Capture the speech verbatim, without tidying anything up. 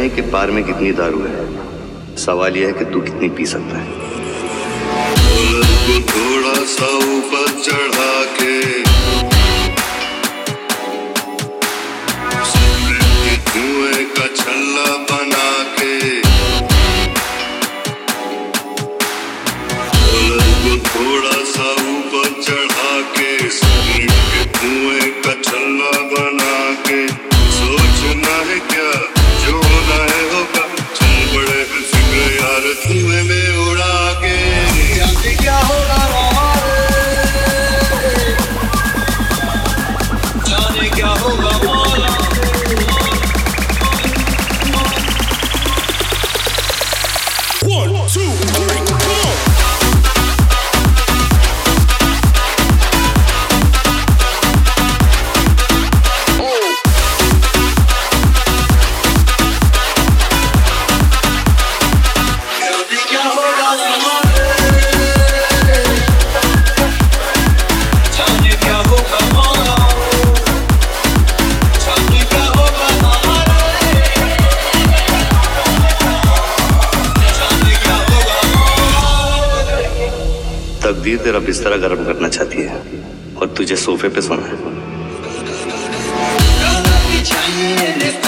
नहीं कि बार में कितनी दारू है, सवाल यह है कि तू कितनी पी सकता है। थोड़ा सा ऊपर चढ़ा के धुएं का छल्ला बना के थोड़ा सा ऊपर चढ़ा के धुएं का छल्ला बना के सोचना है क्या जो होना है होगा, चल बड़े फिक्र यार धुएं में उड़ा के क्या होगा जाने क्या होगा मौला। One, two, three, come on. तकदीर तेरा बिस्तरा गर्म करना चाहती है और तुझे सोफे पे सोना है।